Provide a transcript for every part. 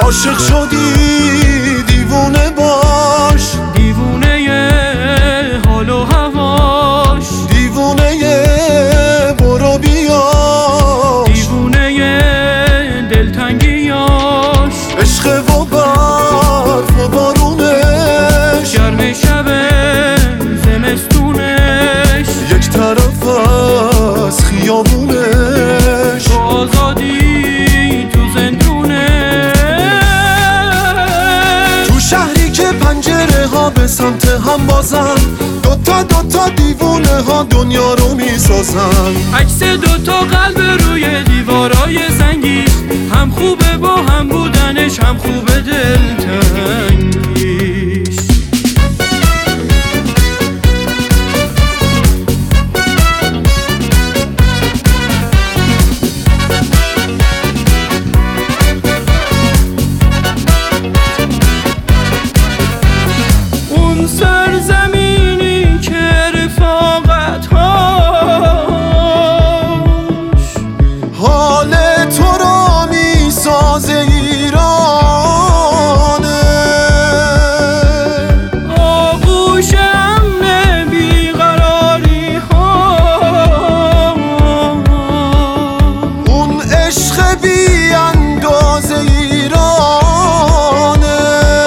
عاشق شدی دیوونه باش، دیوونه حال و هواش، دیوونه برو بیاش، دیوونه دلتنگیاش، عشق و برف و بارونش، گرم شب زمستونش، یک طرف از خیابونش، تو آزادی تو زندونش. تو شهری که پنجره ها به سمت هم بازن، دوتا دیوونه ها دنیا رو میسازن. عکس دوتا قلب روی دیوارای سنگی، هم خوبه با هم بودنش، هم خوبه دلتنگیش. اون سرزمینی که رفاقت حال تو رو میسازه ایرانه، آغوش امن بیقراری ها، اون عشق بی اندازه ایرانه،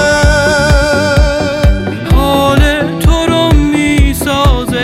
حال تو رو میسازه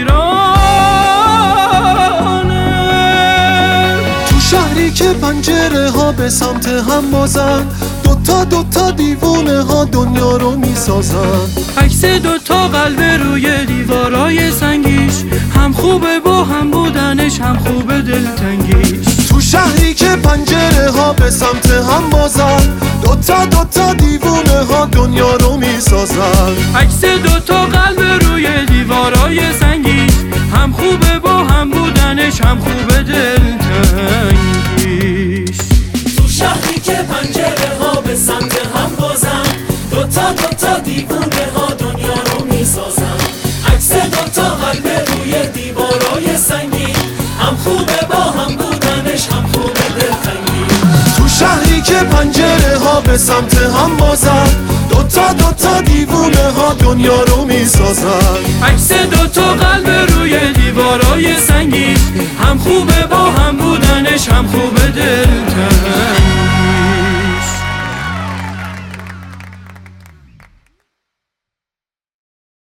ایرانه. تو شهری که پنجره ها به سمت هم بازن، دوتا دیوونه ها دنیا رو میسازن. عکس دوتا قلب روی دیوارای سنگیش، هم خوبه با هم بودنش، هم خوبه دلتنگیش. تو شهری که پنجره ها به سمت هم بازن، دوتا دیوونه ها دنیا رو میسازن. عکس دوتا قلب روی دیوارای سنگیش، هم خوبه با هم بودنش، هم خوبه دلتنگیش. تو شهری که پنجره ها به سمت هم بازن، دوتا دیوونه ها دنیا رو میسازن. عکس دوتا قلب روی دیوارای سنگی، هم خوبه با هم بودنش، هم خوبه دلتنگیش. تو شهری که پنجره ها به سمت هم بازن، دوتا دیوونه ها دنیا رو میسازن. عکس دوتا قلب